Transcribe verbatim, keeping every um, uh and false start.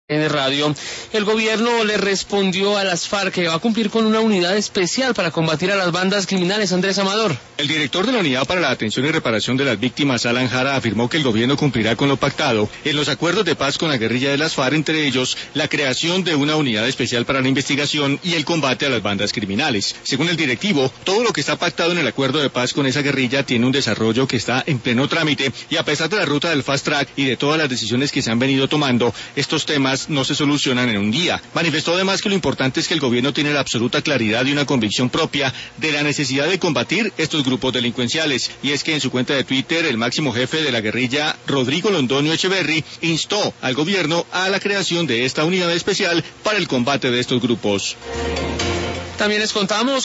En el radio, el gobierno le respondió a las FARC que va a cumplir con una unidad especial para combatir a las bandas criminales. Andrés Amador. El director de la Unidad para la Atención y Reparación de las Víctimas, Alan Jara, afirmó que el gobierno cumplirá con lo pactado en los acuerdos de paz con la guerrilla de las FARC, entre ellos la creación de una unidad especial para la investigación y el combate a las bandas criminales. Según el directivo, todo lo que está pactado en el acuerdo de paz con esa guerrilla tiene un desarrollo que está en pleno trámite y a pesar de la ruta del fast track y de todas las decisiones que se han venido tomando, estos temas no se solucionan en un día. Manifestó además que lo importante es que el gobierno tiene la absoluta claridad y una convicción propia de la necesidad de combatir estos grupos delincuenciales, y es que en su cuenta de Twitter el máximo jefe de la guerrilla, Rodrigo Londoño Echeverry, instó al gobierno a la creación de esta unidad especial para el combate de estos grupos. También les contamos